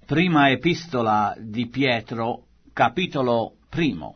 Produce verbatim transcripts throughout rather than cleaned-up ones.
Prima epistola di Pietro, capitolo primo.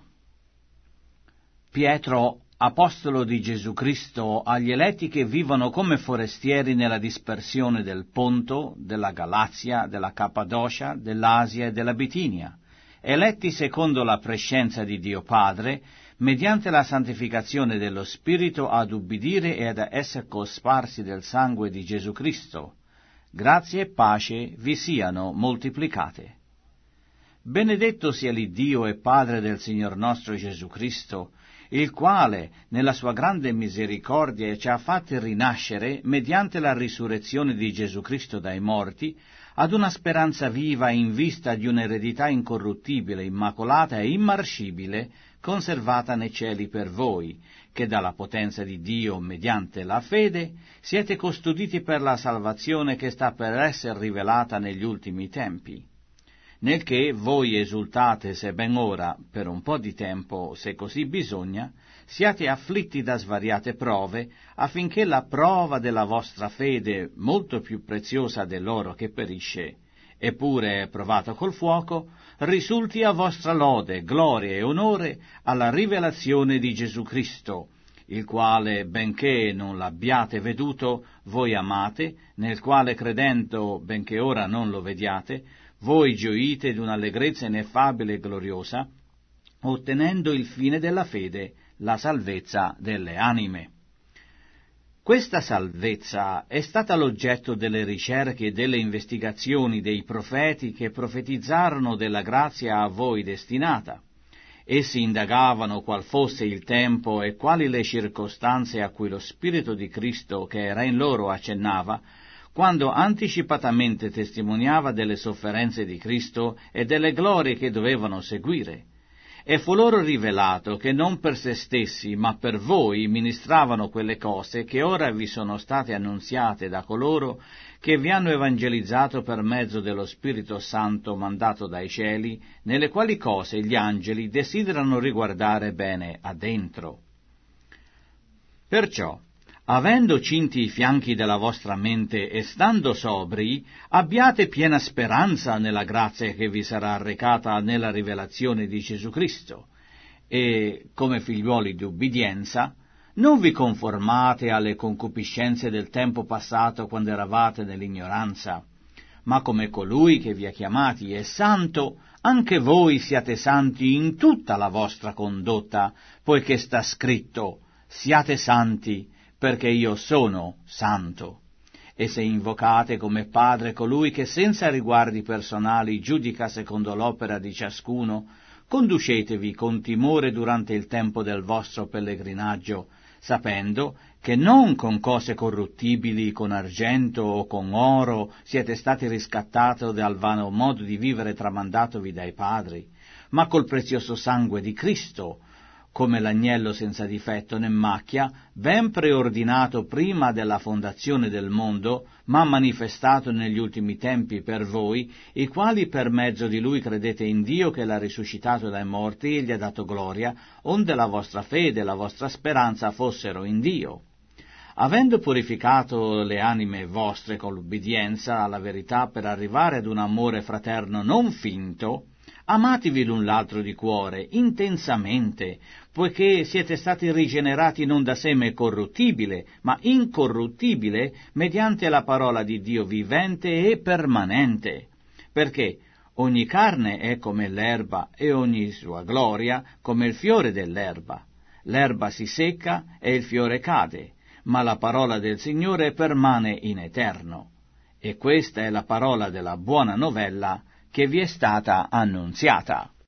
Pietro, apostolo di Gesù Cristo, agli eletti che vivono come forestieri nella dispersione del Ponto, della Galazia, della Cappadocia, dell'Asia e della Bitinia, eletti secondo la prescienza di Dio Padre, mediante la santificazione dello Spirito ad ubbidire e ad essere cosparsi del sangue di Gesù Cristo. Grazie e pace vi siano moltiplicate. Benedetto sia l'Iddio e Padre del Signor nostro Gesù Cristo, il quale, nella sua grande misericordia, ci ha fatti rinascere, mediante la risurrezione di Gesù Cristo dai morti, ad una speranza viva in vista di un'eredità incorruttibile, immacolata e immarcibile, conservata nei cieli per voi, che dalla potenza di Dio, mediante la fede, siete custoditi per la salvazione che sta per essere rivelata negli ultimi tempi. Nel che voi esultate se ben ora, per un po' di tempo, se così bisogna, siate afflitti da svariate prove, affinché la prova della vostra fede, molto più preziosa dell'oro che perisce, eppure è provato col fuoco, risulti a vostra lode, gloria e onore alla rivelazione di Gesù Cristo, il quale, benché non l'abbiate veduto, voi amate, nel quale credendo, benché ora non lo vediate, voi gioite d'un'allegrezza ineffabile e gloriosa, ottenendo il fine della fede, la salvezza delle anime. Questa salvezza è stata l'oggetto delle ricerche e delle investigazioni dei profeti che profetizzarono della grazia a voi destinata. Essi indagavano qual fosse il tempo e quali le circostanze a cui lo Spirito di Cristo che era in loro accennava, quando anticipatamente testimoniava delle sofferenze di Cristo e delle glorie che dovevano seguire. E fu loro rivelato che non per se stessi, ma per voi ministravano quelle cose che ora vi sono state annunziate da coloro che vi hanno evangelizzato per mezzo dello Spirito Santo mandato dai cieli, nelle quali cose gli angeli desiderano riguardare bene addentro. Perciò, avendo cinti i fianchi della vostra mente e stando sobri, abbiate piena speranza nella grazia che vi sarà recata nella rivelazione di Gesù Cristo, e, come figliuoli di ubbidienza, non vi conformate alle concupiscenze del tempo passato quando eravate nell'ignoranza, ma come colui che vi ha chiamati è santo, anche voi siate santi in tutta la vostra condotta, poiché sta scritto, siate santi, perché io sono santo. E se invocate come Padre colui che senza riguardi personali giudica secondo l'opera di ciascuno, conducetevi con timore durante il tempo del vostro pellegrinaggio, sapendo che non con cose corruttibili, con argento o con oro, siete stati riscattati dal vano modo di vivere tramandatovi dai padri, ma col prezioso sangue di Cristo, come l'agnello senza difetto né macchia, ben preordinato prima della fondazione del mondo, ma manifestato negli ultimi tempi per voi, i quali per mezzo di lui credete in Dio che l'ha risuscitato dai morti e gli ha dato gloria, onde la vostra fede e la vostra speranza fossero in Dio. Avendo purificato le anime vostre con l'ubbidienza alla verità per arrivare ad un amore fraterno non finto, amatevi l'un l'altro di cuore, intensamente, poiché siete stati rigenerati non da seme corruttibile, ma incorruttibile, mediante la parola di Dio vivente e permanente. Perché ogni carne è come l'erba e ogni sua gloria come il fiore dell'erba. L'erba si secca e il fiore cade, ma la parola del Signore permane in eterno. E questa è la parola della buona novella che vi è stata annunziata.